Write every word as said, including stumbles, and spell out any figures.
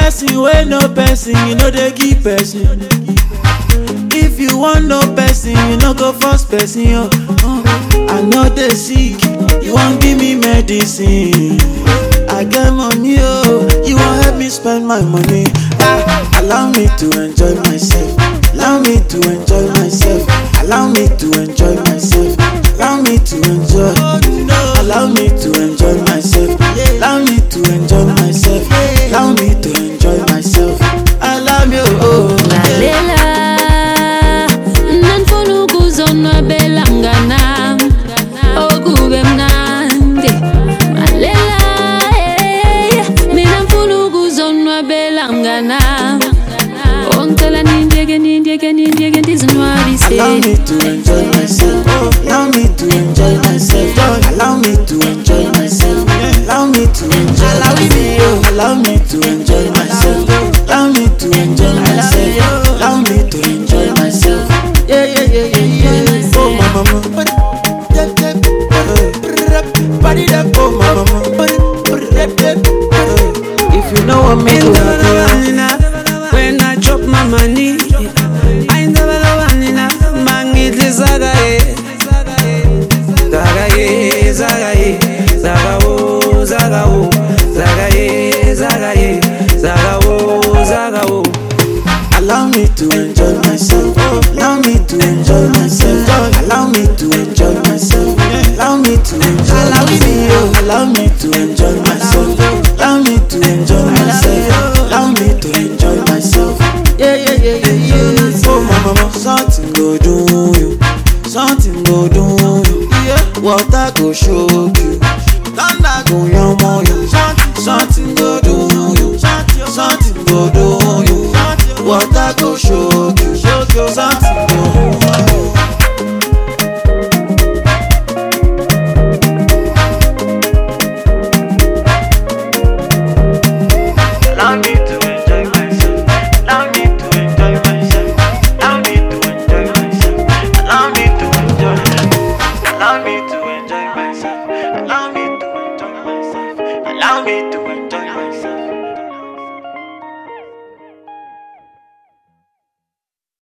person wey no person, you know they give person. If you want no person, you no go force person. Oh, oh. I know they sick, you won't give me medicine. I get money, oh, you won't help me spend my money. Ah, allow me to enjoy myself. Allow me to enjoy myself. Allow me to enjoy myself. Allow me to enjoy. Allow me to enjoy myself. Allow me to enjoy myself. Allow me to enjoy myself. Allow me, oh. Lalela, nanfuna ukuzonwabela mnganam, okube mnandi. Lalela, mina mfuna ukuzonwabela mnganam, ongicela nindiyeke nindiyeke nindiyeke ndizinwabise. Allow me to enjoy myself. Allow me to enjoy myself. Allow me to enjoy myself. Allow me to enjoy myself. Allow me to enjoy myself. Allow me to enjoy myself. Allow me to enjoy myself. Yeah, yeah, yeah, yeah, yeah. Oh, my mama. Oh, my mama. If you know what me do, when I drop my money, I never love Anina. Mangitli zagaye, zagaye, zagaye, zagawo, zagawo, zagaye, zagaye, zagawo, zagawo. allow me to enjoy myself. Allow me to enjoy myself. Allow me to enjoy myself. Allow me to enjoy myself. Allow me to enjoy myself. Allow me to enjoy myself. Allow me to enjoy myself. Yeah, yeah, yeah, yeah, yeah. Oh, my mama, something go do you. Something go do you. Water go show you. Thunder go yamo you. Something go do you. Something go do you. Water go show you. Something